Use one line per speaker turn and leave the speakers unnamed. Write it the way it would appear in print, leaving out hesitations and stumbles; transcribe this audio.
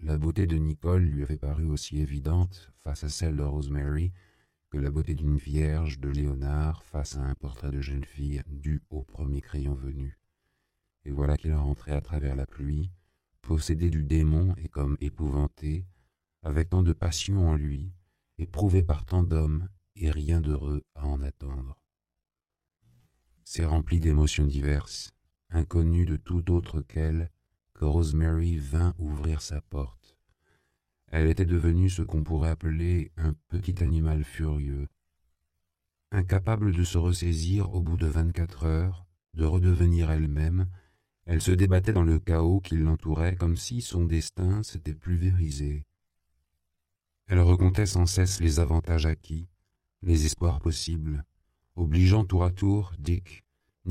la beauté de Nicole lui avait paru aussi évidente face à celle de Rosemary que la beauté d'une vierge de Léonard face à un portrait de jeune fille dû au premier crayon venu. Et voilà qu'il rentrait à travers la pluie, possédé du démon et comme épouvanté, avec tant de passion en lui, éprouvé par tant d'hommes et rien d'heureux à en attendre. C'est rempli d'émotions diverses, inconnues de tout autre qu'elle, que Rosemary vint ouvrir sa porte. Elle était devenue ce qu'on pourrait appeler un petit animal furieux, incapable de se ressaisir au bout de 24 heures, de redevenir elle-même. Elle se débattait dans le chaos qui l'entourait comme si son destin s'était pulvérisé. Elle recomptait sans cesse les avantages acquis, les espoirs possibles, obligeant tour à tour Dick,